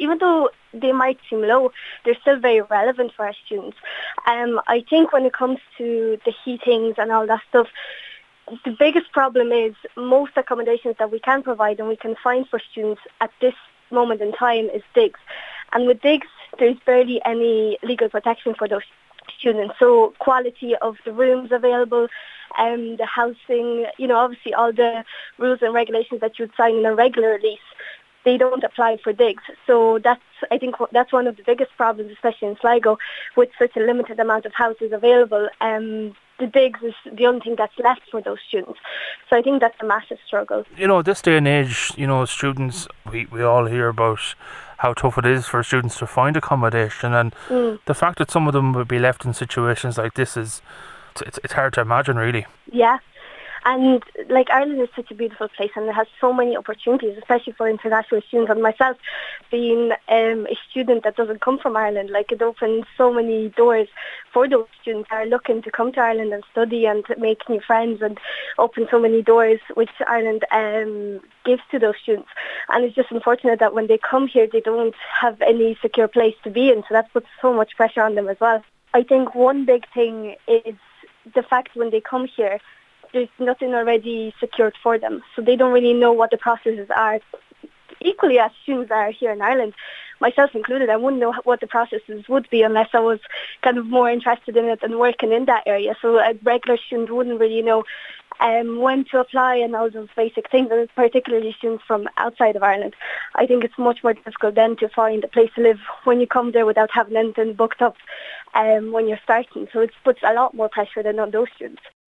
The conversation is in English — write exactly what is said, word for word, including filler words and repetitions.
even though they might seem low, they're still very relevant for our students. Um, I think when it comes to the heatings and all that stuff, the biggest problem is most accommodations that we can provide and we can find for students at this moment in time is digs. And with digs, there's barely any legal protection for those students. So quality of the rooms available, um, the housing, you know, obviously all the rules and regulations that you would sign in a regular lease, they don't apply for digs. So that's, I think, that's one of the biggest problems, especially in Sligo, with such a limited amount of houses available. Um, the digs is the only thing that's left for those students. So I think that's a massive struggle. You know, this day and age, you know, students, we, we all hear about how tough it is for students to find accommodation, and mm. the fact that some of them would be left in situations like this is, it's, it's hard to imagine, really. Yeah. And like Ireland is such a beautiful place and it has so many opportunities, especially for international students. And myself, being um, a student that doesn't come from Ireland, like it opens so many doors for those students that are looking to come to Ireland and study and to make new friends, and open so many doors which Ireland um, gives to those students. And it's just unfortunate that when they come here, they don't have any secure place to be in. So that puts so much pressure on them as well. I think one big thing is the fact when they come here, there's nothing already secured for them. So they don't really know what the processes are. Equally as students are here in Ireland, myself included, I wouldn't know what the processes would be unless I was kind of more interested in it and working in that area. So a regular student wouldn't really know um, when to apply and all those basic things, and particularly students from outside of Ireland. I think it's much more difficult then to find a place to live when you come there without having anything booked up um, when you're starting. So it puts a lot more pressure than on those students.